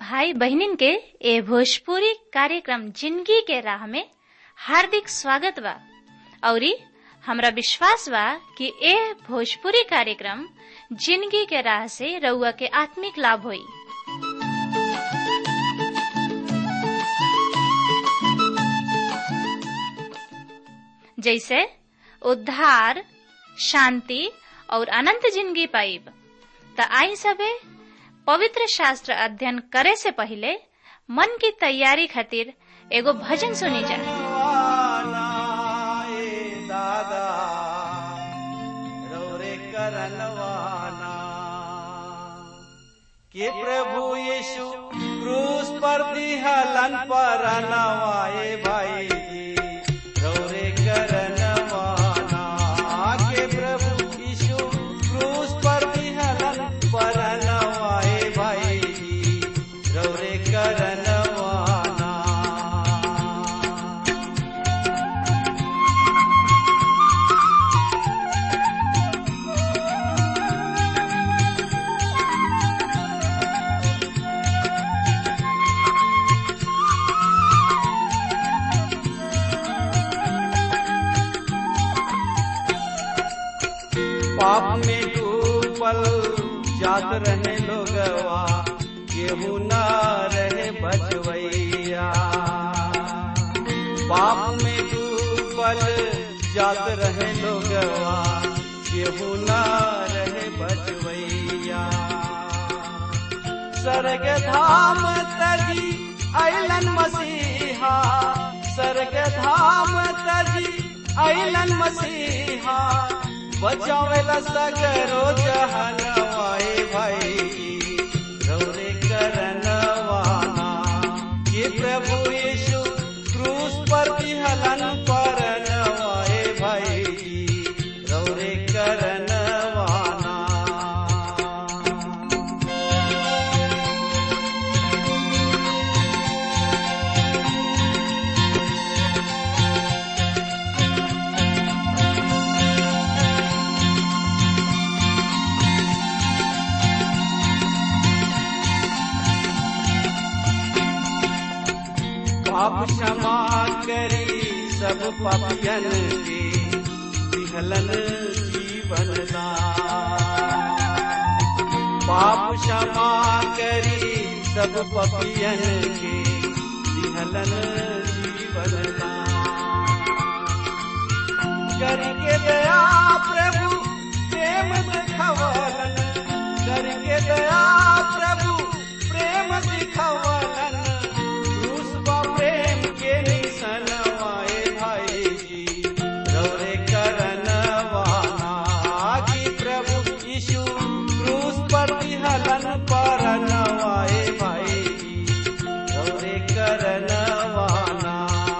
भाई बहनिन के ए भोजपुरी कार्यक्रम जिंदगी के राह में हार्दिक स्वागत बा। औरी हमरा विश्वास बा कि ए भोजपुरी कार्यक्रम जिंदगी के राह से रउआ के आत्मिक लाभ होई। जैसे उद्धार, शांति और अनंत जिंदगी पाइब। त आई सबे पवित्र शास्त्र अध्ययन करे से पहले मन की तैयारी खातिर एगो भजन सुनी जा। दादा रौरे करनवाना के प्रभु यीशु क्रूस पर दिहलन पर नवाए भाई जी रौरे करनवाना के प्रभु यीशु क्रूस पर दिहलन पर नवाए भाई जी रौरे करनवाना। पाप में डूबल जात रहे लोगवा केहू न रहे बचवैया। पाप में डूबल जात रहे लोगवा केहू न रहे बचवैया। स्वर्ग धाम तजी अइलन मसीहा, स्वर्ग धाम तजी अइलन मसीहा। बचावेला सगरो जहनवाए भाई रौरे करनवाना ये प्रभु यीशु क्रूस पर दिहलन पर नवाए भाई रौरे करनवाना। पाप क्षमा करी सब पापियन के दिहलन जीवन दान। पाप क्षमा करी सब पापियन के दिहलन जीवन दान। करके दया प्रभु प्रेम दिखवलन, करके दया प्रभु प्रेम दिखवलन। प्रेम के निसनवाए भाई जी रौरे करनवाना कि प्रभु यीशु क्रूस पर दिहलन पर नवाए भाई रौरे करनवाना।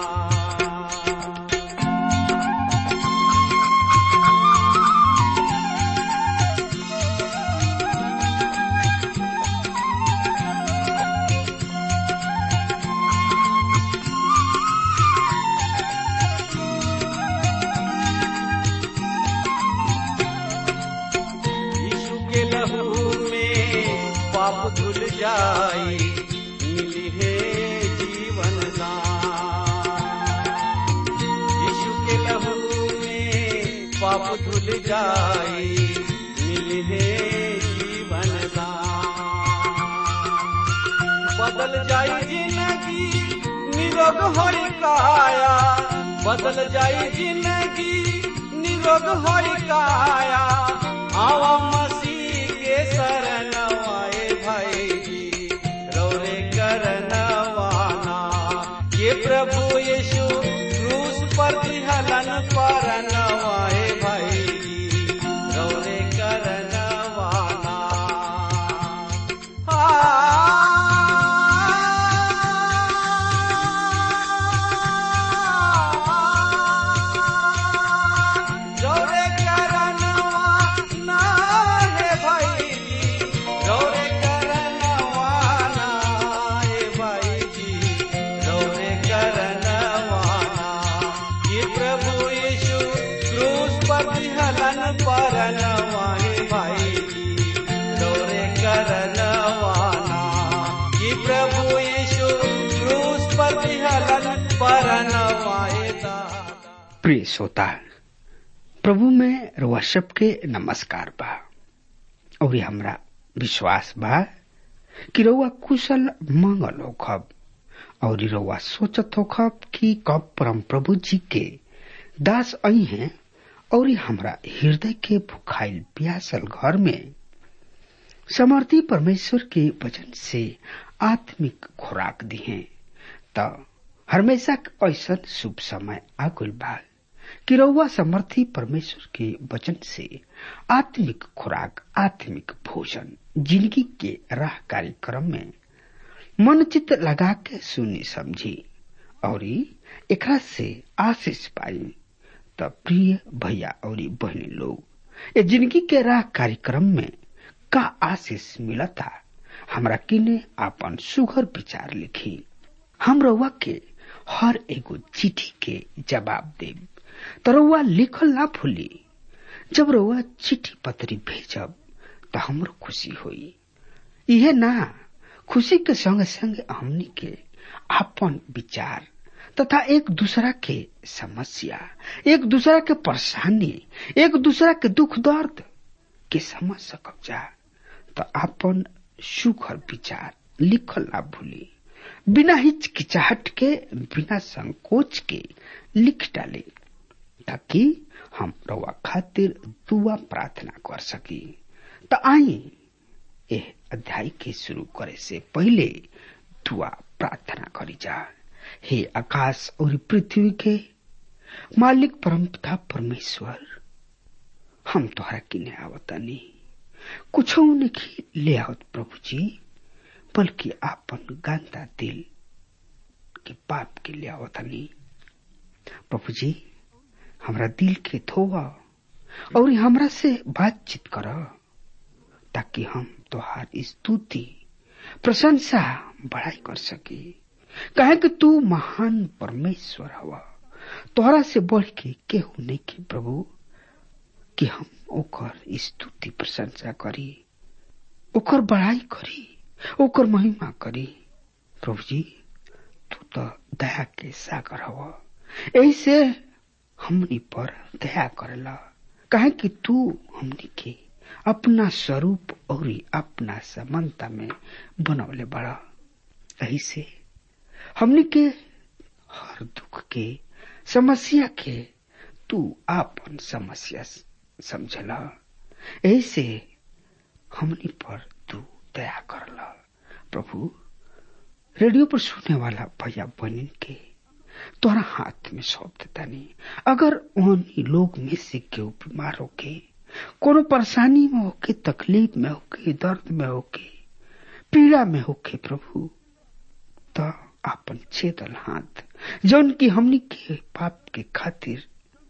पाप धुल जाई मिली है जीवन दान। यीशु के लहू में पाप धुल जाई मिली है जीवन दान। बदल जाई जिंदगी निरोग होई काया, बदल जाई जिंदगी निरोग होई काया। आवा मसीह के शरणवाए भाई रौरे करनवाना ये प्रभु यीशु क्रूस पर दिहलन पर नवाए भाई रौरे करनवाना। रौरे करनवाना है भाई रौरे करनवाना है भाई रौरे करनवाना। प्रिय श्रोता, प्रभु में रउआ सबके नमस्कार बा और हमरा विश्वास बा कि रउआ कुशल मंगल होखब और रउआ सोचत होखब कि कब परम प्रभु जी के दास आई हैं और हमरा हृदय के भुखाइल प्यासल घर में समर्थी परमेश्वर के वचन से आत्मिक खुराक दी है। त हमेशा ऐसा शुभ समय आगुल बा कि रउआ समर्थी परमेश्वर के वचन से आत्मिक खुराक, आत्मिक भोजन, जिंदगी के राह कार्यक्रम में मन चित्त लगा के सुनी समझी और एकरा से आशीष पाई। त प्रिय भैया और बहनी लोग, ये जिंदगी के राह कार्यक्रम में का आशीष मिलता, हमरा किने आपन सुघर विचार लिखी। हम रउआ के हर एगो चिट्ठी के जवाब देब, त रउआ लिखल ना भूली। जब रउआ चिट्ठी पत्री भेजब त हमरो खुशी होई। इहे ना, खुशी के संग संग हमनी के आपन विचार तथा एक दूसरा के समस्या, एक दूसरा के परेशानी, एक दूसरा के दुख दर्द के समझ सकब जा। त आपन सुखर विचार लिखल ना भूली। बिना हिचकिचाहट के, बिना संकोच के लिख डाले, ताकि हम रउआ खातिर दुआ प्रार्थना कर सकी। त आई एह अध्याय के शुरू करे से पहले दुआ प्रार्थना करी जा। हे आकाश और पृथ्वी के मालिक परमपिता परमेश्वर, हम तोहरा किने आवतानी, कुछ नहीं ले आवत प्रभु जी, बल्कि आपन गंदा दिल के पाप के ले आवतानी। प्रभु जी, हमरा दिल के धोवा और हमरा से बातचीत कर, ताकि हम तोहार स्तुति, प्रशंसा, बड़ाई कर सके। कहे कि तू महान परमेश्वर हवा, तोहरा से बढ़ के केहू नहीं के प्रभु, कि हम ओकर स्तुति प्रशंसा करी, ओकर बड़ाई करी, ओकर महिमा करी। प्रभु जी, तू तो दया के सागर हवा, ऐसे हमनी पर दया करेला। कहे कि तू हमनी के अपना स्वरूप और अपना समानता में बनवले बड़ा। ऐसे हमनी के हर दुख के, समस्या के तू आपन समस्या समझला। ऐसे हमनी पर तू दया करला। प्रभु, रेडियो पर सुनने वाला भैया बहन के तोरा हाथ में सौंप देता नहीं। अगर उन लोग में से केहू बीमार होके, कोनो परेशानी में होके, तकलीफ में होके, दर्द में होके, पीड़ा में होके, प्रभु तो आपन छेदल हाथ, जौन की हमनी के पाप के खातिर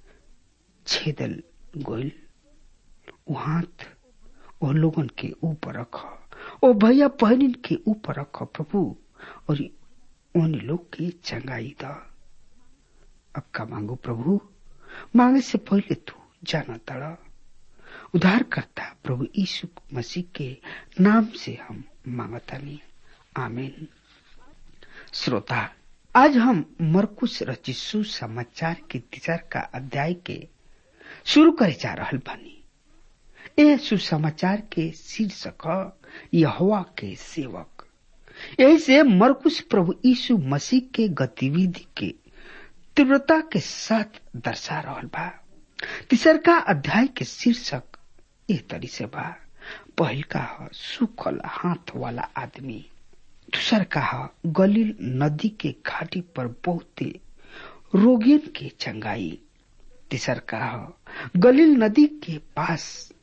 छेदल गोइल, वो हाथ वो लोगन के ऊपर रख, ओ भैया बहन के ऊपर रख प्रभु, और उन लोग की चंगाई दा। अब का मांगो प्रभु, मांगे से पहले तू जाना तड़ा। उद्धार करता प्रभु यीशु मसीह के नाम से हम मांगता नहीं, आमीन। श्रोता, आज हम मरकुस रचित सुसमाचार के 3 अध्याय के शुरू करे जा रहल बानी। ए सुसमाचार के शीर्षक यहोवा के सेवक। ऐसे मरकुस प्रभु यीशु मसीह के गतिविधि के तीव्रता के साथ दर्शा रहल बा। 3 अध्याय के शीर्षक एह तरी से बा। पहल का सूखल हाथ वाला आदमी, दूसर का गलील नदी के घाटी पर बहुते रोगियन के चंगाई, तीसर का गलील नदी के पास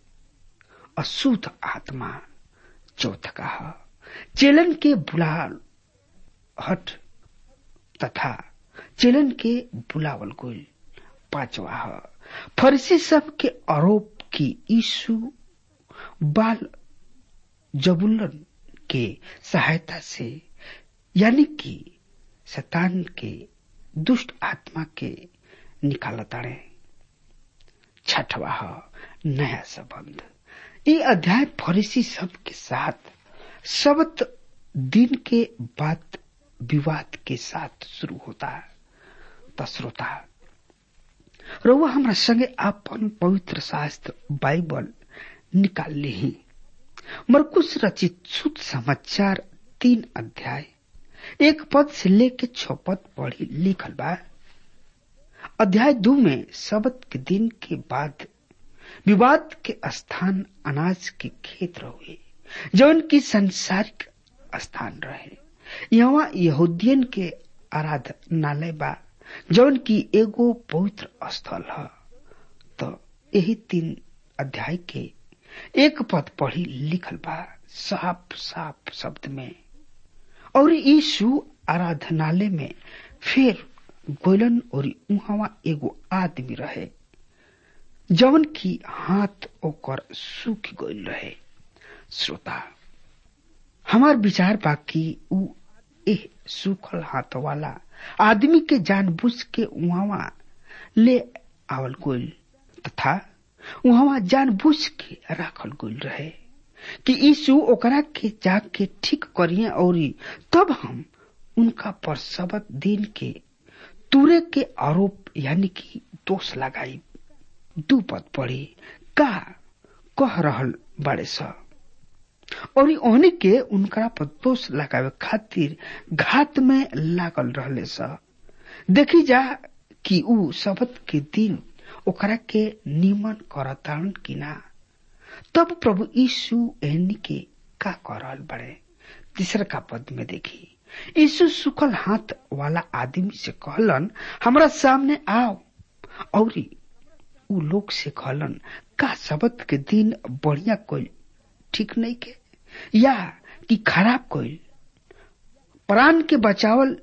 अशुद्ध आत्मा, चौथ का चेलन के बुलाहट तथा चेलन के बुलावल गोल, पांचवा फरीसी सब के आरोप की यीशु बाल जबूलन के सहायता से, यानी कि शैतान के दुष्ट आत्मा के निकालताड़े। छठवा नया संबंध। ये अध्याय फरीसी सब के साथ सब्त दिन के बाद विवाद के साथ शुरू होता है। श्रोता, रउआ हमरा संगे आपन पवित्र शास्त्र बाइबल निकाल ली। मरकुस रचित शुभ समाचार 3 अध्याय 1 पद से लेके 6 पद पढ़ी लिखल बा। अध्याय 2 में सबत के दिन के बाद विवाद के स्थान अनाज के खेत रहे, जौन की संसारिक स्थान रहे। यहाँ यहूदियन के आराधनालय बा, जौन की एगो पवित्र स्थल है। तो यही 3 अध्याय के 1 पद पढ़ी लिखल बा साफ साफ शब्द में। और यीशु आराधनालय में फिर गोलन और उहावा एगो आदमी रहे, जवन की हाथ ओकर सूख गइल रहे। श्रोता, हमार विचार बा कि ऊ एह सूखल हाथ वाला आदमी के जानबूझ के उहावा ले आवल गइल तथा उहावा जानबूझ के राखल गइल रहे कि यीशु ओकरा के जाके ठीक करिए और तब हम उनका पर सबत दिन के तुरे के आरोप यानी कि दोष लगाई। 2 पद पढ़ी का कह रहल बड़े सा और ओहनी के उनका पर दोष लगावे खातिर घात में लागल रहले सा। देखी जा कि ऊ सबत के दिन ओकरा के निमन करतान कि ना। तब प्रभु यीशु एहनी के का कर रहल बड़े। 3 पद में देखी, यीशु सुखल हाथ वाला आदमी से कहलन, हमरा सामने आओ। और ऊ लोग से कहलन, का सबत के दिन बढ़िया कोई ठीक नहीं के या कि खराब कोई, प्राण के बचावल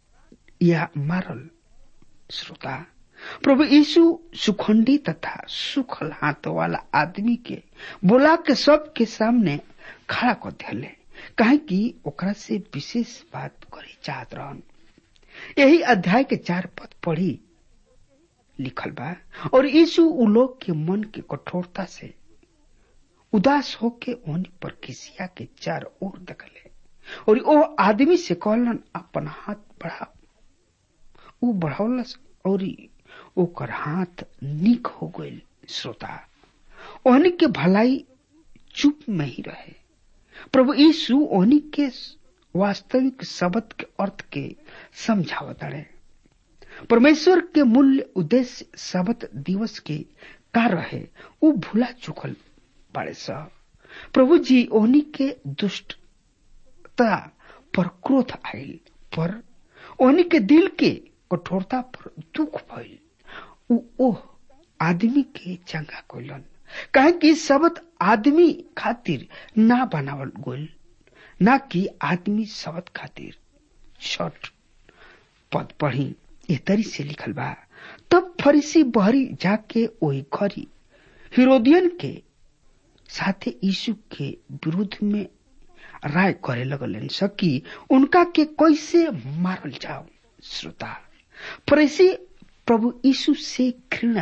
या मारल। श्रोता, प्रभु यीशु सुखंडी तथा सुखल हाथ वाला आदमी के बोला के सबके सामने खड़ा कर दिले, काहे कि ओकरा से विशेष बात करे चाहत रहन। यही अध्याय के 4 पद पढ़ी लिखल बा, और यीशु उ लोग के मन के कठोरता से उदास होके ओनी पर खिसिया के चार ओर देखले और ओ आदमी से कहलन, अपन हाथ बढ़ाओ। ऊ बढ़ौलस और ओकर हाथ नीक हो गइल। श्रोता, ओहनी के भलाई चुप में ही रहे। प्रभु यीशु ओहनी के वास्तविक शब्द के अर्थ के समझावत रहे। परमेश्वर के मूल्य उद्देश्य शब्द दिवस के का रहे ऊ भूला चुकल बड़े सा। प्रभु जी ओहनी के दुष्टता पर क्रोध आयल, पर ओहनी के दिल के कठोरता पर दुख भइल। ऊ ओह आदमी के चंगा कइलन, काहे कि शब्द आदमी खातिर ना बनावल गइल, ना कि आदमी शब्द खातिर। 6 पद पढ़ी एह तरी से लिखल बा, तब फरीसी बहरी जाके ओही घरी हेरोदियन के साथे यीशु के विरुद्ध में राय करे लगलन सकी उनका के कैसे मारल जाओ। श्रोता, फरीसी प्रभु यीशु से घृणा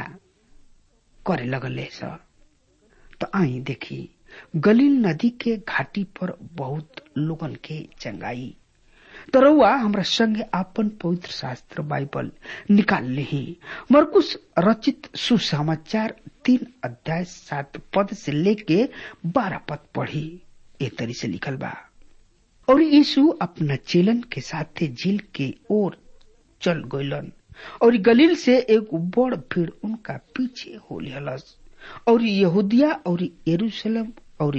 करे लगले सा। तो आई देखी, गलील नदी के घाटी पर बहुत लोगन के चंगाई। तो रउआ हमरा संगे आपन पवित्र शास्त्र बाइबल निकाल लेही। मरकुस रचित सुसमाचार 3 अध्याय 7 पद से लेके 12 पद पढ़ी ए तरी से लिखल बा, और यीशु अपना चेलन के साथे झील के ओर चल गइलन और गलील से एक बड़ भीड़ उनका पीछे हो लिहलस। और यहूदिया और यरूशलेम और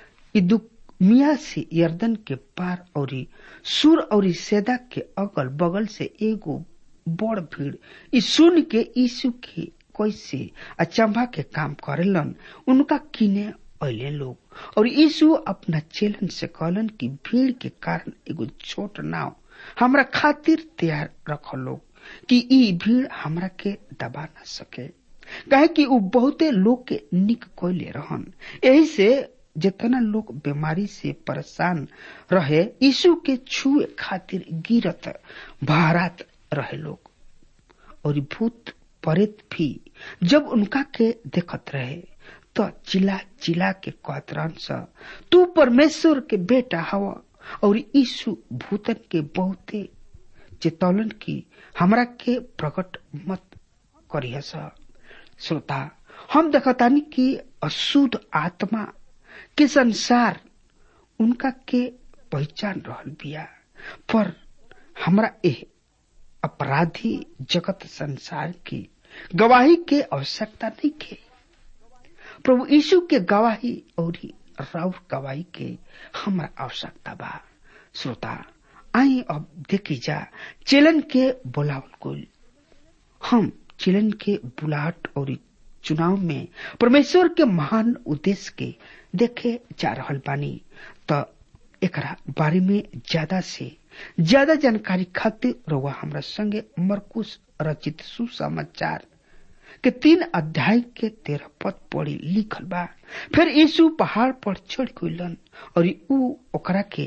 इदुमिया से यरदन के पार और सूर और सैदा के अगल बगल से एगो बड़ भीड़ ई सुन के यीशु के कैसे अचंभा के काम करेलन उनका किने अइले लोग। और यीशु अपना चेलन से कहलन कि भीड़ के कारण एगो छोट नाव हमरा खातिर तैयार रखो लोग कि ई भीड़ हमरा के दबा न सके, काहे कि उ बहुते लोग के निक कोइले रहन। यही से जितना लोग बीमारी से परेशान रहे यीशु के छुए खातिर गिरत बहरात रहे लोग। और भूत प्रेत भी जब उनका के देखत रहे तो चिल्ला चिल्ला के कहत रहन सा, तू परमेश्वर के बेटा हवा। और यीशु भूतन के बहुते चेतौलन की हमरा के प्रकट मत करिहस। श्रोता, हम देखतानी कि अशुद्ध आत्मा के संसार उनका के पहचान रहल बिया, पर हमरा एह अपराधी जगत संसार की गवाही के आवश्यकता नहीं के। प्रभु यीशु के गवाही और राउर गवाही के हमरा आवश्यकता बा। श्रोता, आई अब देखी जा चेलन के बुलावल कुल। हम चेलन के बुलाहट और चुनाव में परमेश्वर के महान उद्देश्य के देखे जा रहल बानी। त एकरा बारे में ज्यादा से ज्यादा जानकारी खातिर रउआ हमरा संगे मरकुस रचित सुसमाचार के 3 अध्याय के 13 पद पढ़ी लिखल बा। फिर यीशु पहाड़ पर चढ़ गइलन और ऊ ओकरा के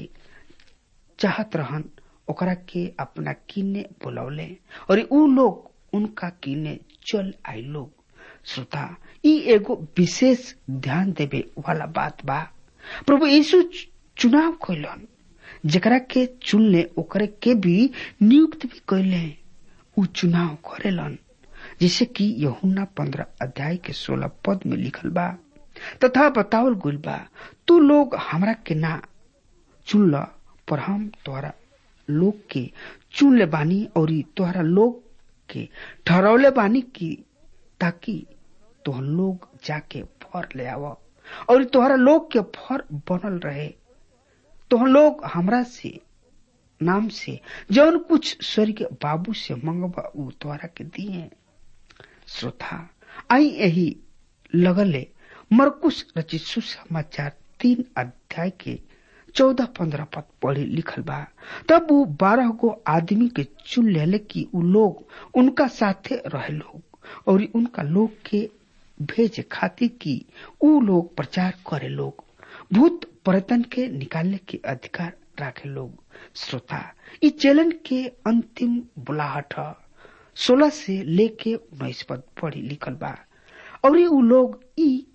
चाहत रहन, ओकरा के अपना किने बुलौले और ऊ लोग उनका किने चल आए लोग। श्रोता, ई एगो विशेष ध्यान देवे वाला बात बा। प्रभु यीशु चुनाव कइलन, जेकरा के चुनले ओकरे के भी नियुक्त भी कइले। ऊ चुनाव करेलन, जैसे कि यूहन्ना 15 अध्याय के 16 पद में लिखल बा, तथा बतावल गइल बा, तू लोग हमरा के ना चुनला, पर हम तोहरा लोग के चुन ले बानी और तोहरा लोग के ठहरौले बानी की ताकि तोह लोग जाके फर ले आव और तोहरा लोग के फर बनल रहे। तोह लोग हमरा से नाम से जौन कुछ स्वर्ग बाबू से मंगवा ऊ तोहरा के दिए। श्रोता, आई यही लगले मरकुस रचित सुसमाचार 3 अध्याय के 14-15 पद पढ़े लिखल बा। तब वो 12 गो आदमी के चुन लेले कि ऊ लोग उनका साथे रहे लोग और उनका लोग के भेजे खातिर कि ऊ लोग प्रचार करे लोग, भूत पर्यटन के निकालने के अधिकार राखे लोग। श्रोता, ई चेलन के अंतिम बुलाहट 16 से लेके 19 पद पढ़ी लिखल बा। और ऊ लोग ई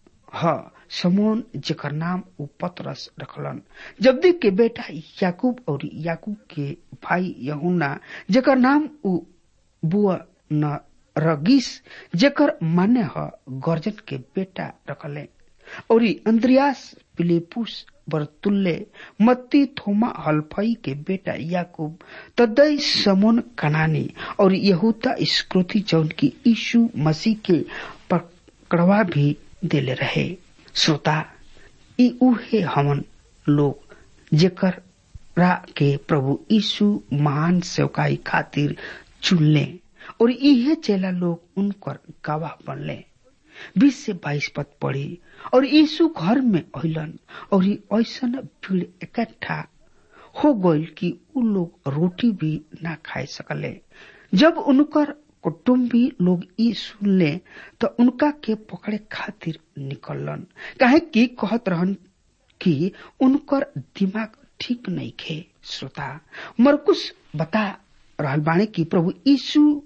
समोन जेकर नाम ऊ पतरस रखलन, जब्दी के बेटा याकूब और याकूब के भाई यूहन्ना जेकर नाम ऊ बुआ न रगीस जेकर माने गर्जन के बेटा रखले, और अंद्रियास, फिलिपुस, बरतुल्ले, मत्ती, थोमा हल्फई के बेटा याकूब, तद्दै समोन कनानी और यहूदा इस्करियोती जौन की यीशु मसीह के पकड़वा भी देले रहे। श्रोता, ई उहे हमन लोग जेकरा के प्रभु यीशु महान सेवकाई खातिर चुनले और इहे चेला लोग उनकर गवाह बनले। 20 से 22 पद पढ़ी। और यीशु घर में अइलन और ऐसन भीड़ इकट्ठा हो गइल कि उ लोग रोटी भी ना खाए सकले। जब उनकर कुटुंबी लोग ई सुनले तो उनका के पकड़े खातिर निकलन, काहे कि कहत रहन कि उनकर दिमाग ठीक नहीं खे। श्रोता, मरकुस बता रहल बाणे कि प्रभु यीशु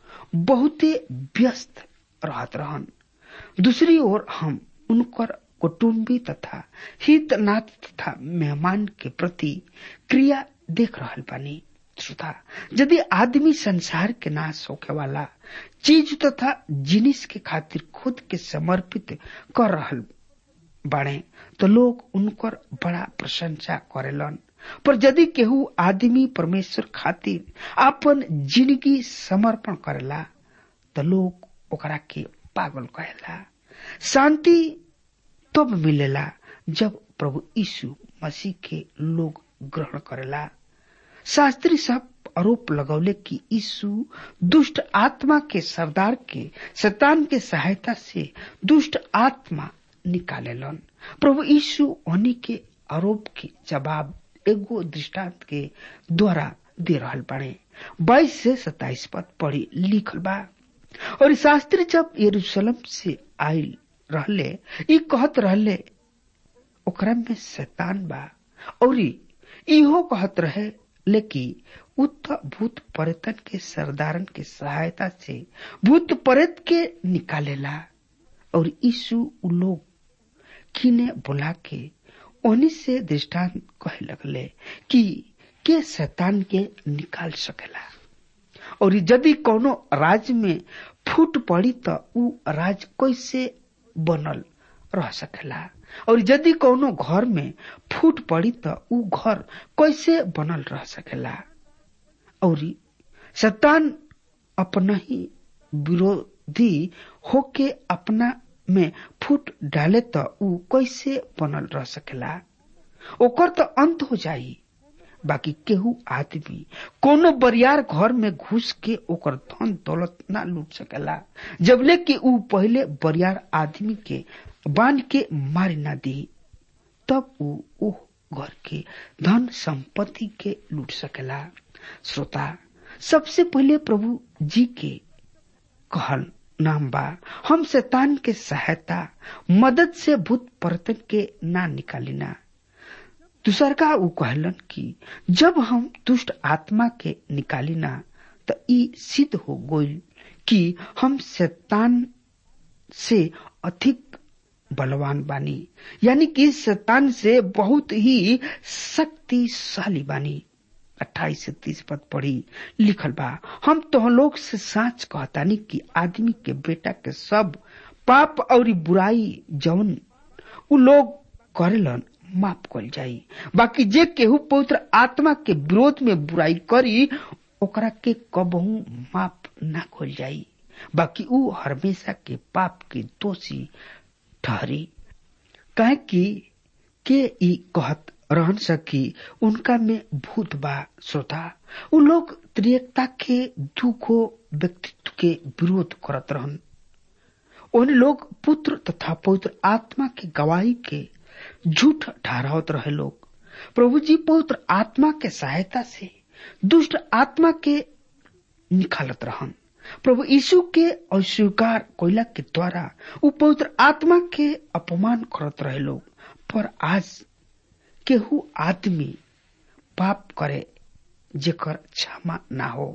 बहुते व्यस्त रहत रहन। दूसरी ओर हम उनकर कुटुंबी तथा हितनात तथा मेहमान के प्रति क्रिया देख रहल बानी। श्रोता, यदि आदमी संसार के नाश होके वाला चीज तथा जिनिस के खातिर खुद के समर्पित कर रहल बाणे तो लोग उनकर बड़ा प्रशंसा करेलन, पर यदि केहू आदमी परमेश्वर खातिर अपन जिंदगी समर्पण करेला तो लोग ओकरा के पागल कहेला। शांति तब मिलेला जब प्रभु यीशु मसीह के लोग ग्रहण करेला। शास्त्री सब आरोप लगौले कि यीशु दुष्ट आत्मा के सरदार के शैतान के सहायता से दुष्ट आत्मा निकालेलन। प्रभु यीशु उन्हीं के आरोप के जवाब एगो दृष्टांत के द्वारा दे रहल बाड़े। 22 से 27 पद पढ़ी लिखल बा। और शास्त्री जब यरूशलेम से आयल रहले, ई कहत रहले ओकरा में शैतान बा, और इहो कहत रहे लेकिन उत भूत प्रेतन के सरदारन के सहायता से भूत प्रेत के निकालेला। और यीशु उ लोग किने बुला के उन्हीं से दृष्टांत कहे लगले कि के शैतान के निकाल सकेला। और यदि कोनो राज्य में फूट पड़ी त ऊ राज कैसे बनल रह सकेला। और यदि कोनो घर में फूट पड़ी त ऊ घर कैसे बनल रह सकेला। और शैतान अपना ही विरोधी होके अपना में फूट डाले त ऊ कैसे बनल रह सकेला। ओकर त अंत हो जाई। बाकी केहू आदमी कोनो बरियार घर में घुस के ओकर धन दौलत ना लूट सकेला जबले कि ऊ पहले बरियार आदमी के बांध के मारी ना दी, तब ऊ घर के धन संपत्ति के लूट सकेला। श्रोता, सबसे पहले प्रभु जी के कहल नाम बा, हम शैतान के सहायता मदद से भूत परतन के ना निकालिना। दूसर का ऊ कहलन कि जब हम दुष्ट आत्मा के निकालिना तो ई सिद्ध हो गइल कि हम शैतान से अधिक बलवान बानी, यानी कि शैतान से बहुत ही शक्तिशाली बानी। 28 से 30 पद पढ़ी लिखल बा, हम तो लोग से साच कहतानी कि आदमी के बेटा के सब पाप और बुराई जौन उ लोग करेलन माफ कल जाई, बाकी जे केहू पवित्र आत्मा के विरोध में बुराई करी ओकरा के कबहू माफ ना कल जाई, बाकी ऊ हमेशा के पाप के दोषी ठहरी। कहे कि के ई कहत रहन सकी उनका में भूत बा। श्रोता, उ लोग त्रिएकता के दुगो व्यक्तित्व के विरोध करत रहन। उन लोग पुत्र तथा पवित्र आत्मा के गवाही के झूठ ठहरावत रहे लोग। प्रभु जी पवित्र आत्मा के सहायता से दुष्ट आत्मा के निकालत रहन। प्रभु यीशु के अस्वीकार कोयला के द्वारा उ पवित्र आत्मा के अपमान करत रहे लोग। पर आज केहू आदमी पाप करे जेकर क्षमा ना हो,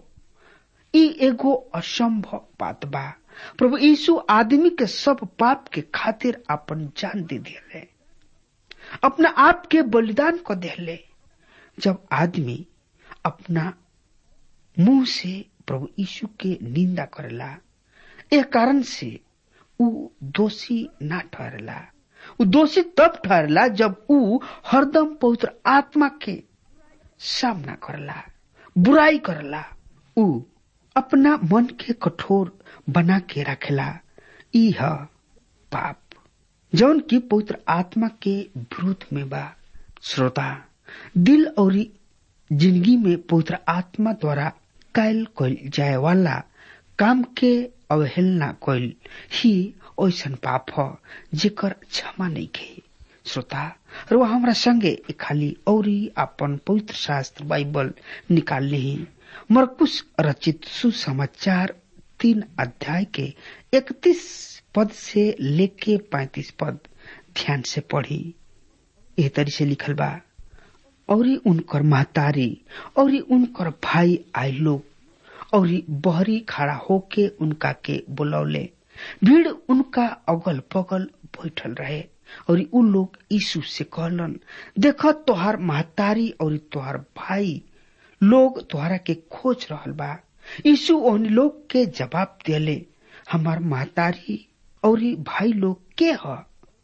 ई एगो असंभव बात बा। प्रभु यीशु आदमी के सब पाप के खातिर अपन जान दे दिले, अपना आप के बलिदान को देले। जब आदमी अपना मुंह से प्रभु यीशु के निंदा करेला, ए कारण से ऊ दोषी ना ठहरेला। ऊ दोषी तब ठहरेला जब ऊ हरदम पवित्र आत्मा के सामना करेला, बुराई करेला। ऊ अपना मन के कठोर बना के रखेला। ई है पाप जौन की पवित्र आत्मा के विरोध में बा। श्रोता, दिल और जिंदगी में पवित्र आत्मा द्वारा कैल कइल जाए वाला काम के अवहेलना कइल ही ऐसन पाप ह जेकर क्षमा नहीं के। श्रोता, रो हमरा संगे खाली औरी अपन पवित्र शास्त्र बाइबल निकाल ली। मरकुस रचित सुसमाचार 3 अध्याय के 31 पद से लेके 35 पद ध्यान से पढ़ी। एह तरी से लिखल बा, और उनकर महतारी और उनकर भाई आए लोग और बहरी खड़ा होके उनका के बुलौले। भीड़ उनका अगल बगल बैठल रहे और उ लोग यीशु से कहलन, देख तोहार महतारी और तोहार भाई लोग तोहरा के खोज रहल बा। यीशु उन लोग के जवाब दिले, हमार महतारी और भाई लोग के ह।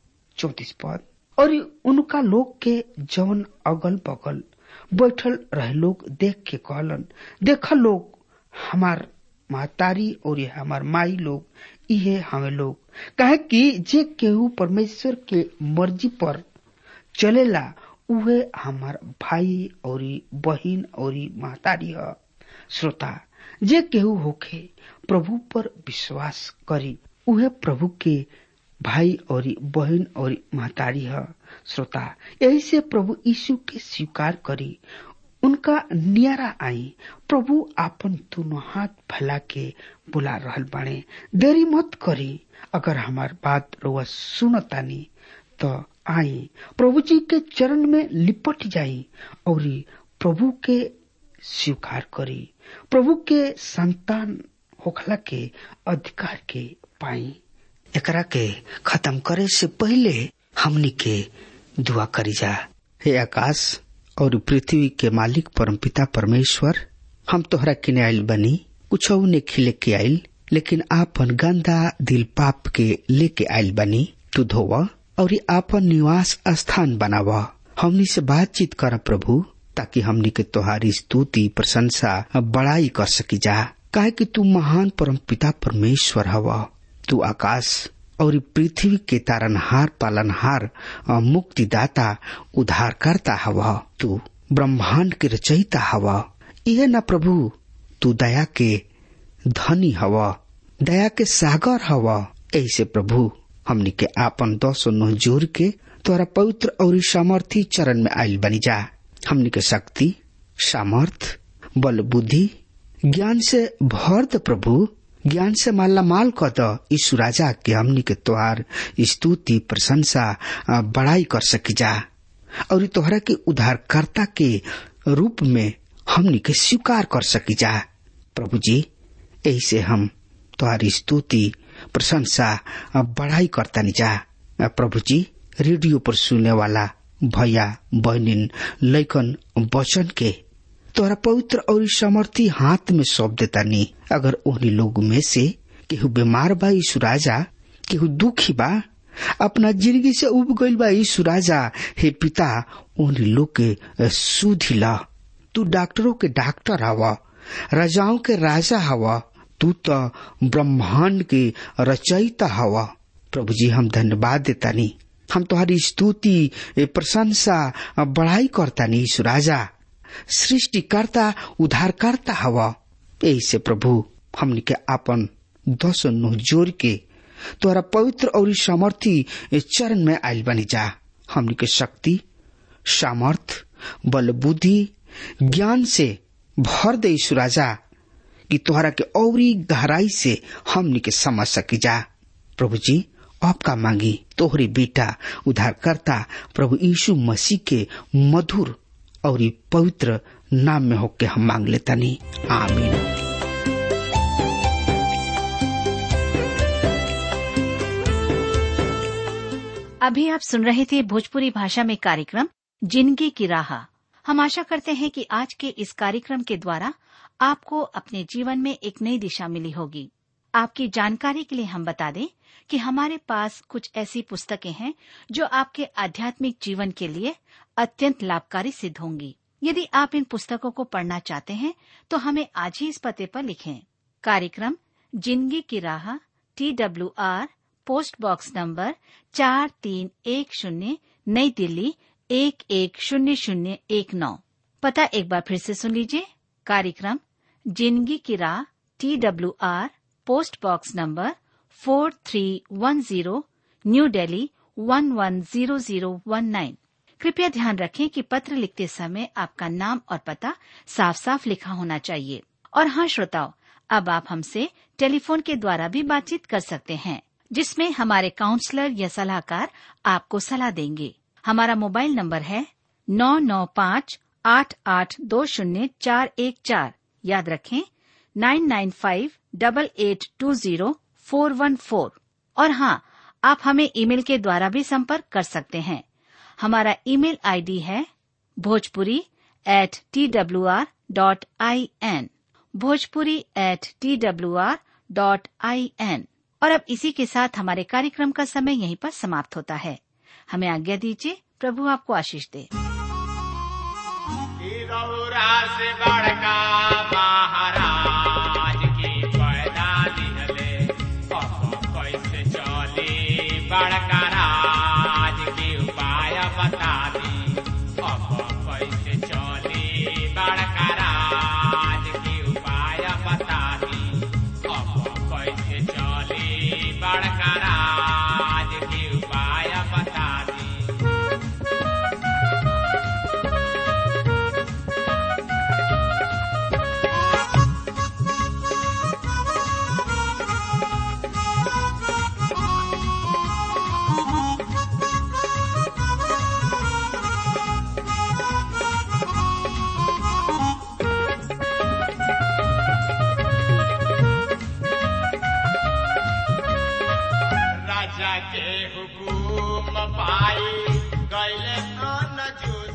34 पद, और उनका लोग के जवन अगल बगल बैठल रहे लोग देख के कहलन, देख लोग हमार महतारी और हमार माई लोग इहे हमें लोग। कहे कि जे केहू परमेश्वर के मर्जी पर चलेला उहे हमार भाई और बहिन और महतारी है। श्रोता, जे केहू होके प्रभु पर विश्वास करी उहे प्रभु के भाई और बहन और महतारी है। श्रोता, यही से प्रभु यीशु के स्वीकार करी, उनका नियारा आई। प्रभु आपन दोनों हाथ फैला के बुला रहल बाणे। देरी मत करी। अगर हमार बात रउआ सुनतानी तो आई प्रभु जी के चरण में लिपट जाई और प्रभु के स्वीकार करी, प्रभु के संतान होखला के अधिकार के पाई। एकरा के खत्म करे से पहले हमनी के दुआ करी जा। हे आकाश और पृथ्वी के मालिक परमपिता परमेश्वर, हम तोहरा किने आइल बनी, कुछ ने खिले के आइल लेकिन आपन गंदा दिल पाप के लेके आयल बनी। तू धोव और आपन निवास स्थान बनाव। हमनी से बातचीत कर प्रभु, ताकि हमनी के तोहारी स्तुति प्रशंसा बड़ाई कर सकी जा। काहे कि तू महान परम पिता परमेश्वर हव। तू आकाश और पृथ्वी के तारनहार, पालनहार, मुक्तिदाता, उद्धारकर्ता हव। तू ब्रह्मांड के रचयिता हव। यह न प्रभु, तू दया के धनी हव, दया के सागर हव। ऐसे प्रभु हमनी के आपन 209 जोर के तोरा पवित्र और सामर्थी चरण में आयल बनी जा। हमनी के शक्ति, सामर्थ, बल, बुद्धि, ज्ञान से भर द प्रभु। ज्ञान से माला माल कर द यीशु राजा के हमनी के तोहार स्तुति प्रशंसा बड़ाई कर सकी जा और तोहरा के उद्धारकर्ता के रूप में हमनी के स्वीकार कर सकी जा। प्रभु जी, ऐसे हम तोहारी स्तुति प्रशंसा बड़ाई करता नहीं जा। प्रभु जी, रेडियो पर सुनने वाला भैया बहनिन लैकन वचन के तोरा पवित्र और सामर्थी हाथ में सौंप देता नहीं। अगर उन्हीं लोग में से केहू बीमार बा यीशु राजा, केहू दुखी बा, अपना जिंदगी से उब गईल बा यीशु राजा, हे पिता उन्हीं लोग के सुधी ला। तू डॉक्टरों के डॉक्टर हवा, राजाओं के राजा हवा, तू तो ब्रह्मांड के रचयिता हवा। प्रभु जी, हम धन्यवाद देता नहीं, हम तुम्हारी स्तुति प्रशंसा बढ़ाई करता नहीं यीशु राजा, सृष्टिकर्ता उद्धारकर्ता हवा। ऐसे प्रभु हमनी के आपन 209 जोर के तोरा पवित्र और सामर्थी चरण में आयल बनी जा। हमनी के शक्ति, सामर्थ, बल, बुद्धि, ज्ञान से भर दे यीशु राजा, कि तोहरा के औरी गहराई से हमनी के समझ सकी जा। प्रभु जी, आपका मांगी तोहरे बेटा उद्धारकर्ता प्रभु यीशु मसीह के मधुर और पवित्र नाम में होके हम मांग लेता नहीं। आमीन। अभी आप सुन रहे थे भोजपुरी भाषा में कार्यक्रम जिंदगी की राह। हम आशा करते हैं कि आज के इस कार्यक्रम के द्वारा आपको अपने जीवन में एक नई दिशा मिली होगी। आपकी जानकारी के लिए हम बता दें कि हमारे पास कुछ ऐसी पुस्तकें हैं जो आपके आध्यात्मिक जीवन के लिए अत्यंत लाभकारी सिद्ध होंगी। यदि आप इन पुस्तकों को पढ़ना चाहते हैं तो हमें आज ही इस पते पर लिखें। कार्यक्रम जिंदगी की राह, TWR, पोस्ट बॉक्स नंबर 4310, नई दिल्ली 110019। पता एक बार फिर से सुन लीजिए। कार्यक्रम जिंदगी की राह, TWR, post box number 4310, New Delhi 110019। कृपया ध्यान रखें कि पत्र लिखते समय आपका नाम और पता साफ साफ लिखा होना चाहिए। और हाँ श्रोताओ, अब आप हमसे टेलीफोन के द्वारा भी बातचीत कर सकते हैं, जिसमें हमारे काउंसलर या सलाहकार आपको सलाह देंगे। हमारा मोबाइल नंबर है 9958820414। याद रखें 9958820414। और हाँ, आप हमें ईमेल के द्वारा भी संपर्क कर सकते हैं। हमारा ईमेल आईडी है bhojpuri@twr.in, bhojpuri@twr.in। और अब इसी के साथ हमारे कार्यक्रम का समय यहीं पर समाप्त होता है। हमें आज्ञा दीजिए। प्रभु आपको आशीष दे। से बड़का महाराज की पैदा दिहले, कैसे चले बड़का राज के उपाय बता दी। कैसे चले बड़का राज के उपाय बता दी। कैसे चले बड़का राज के उपाय बता दी। के हुकुम पाई गैले न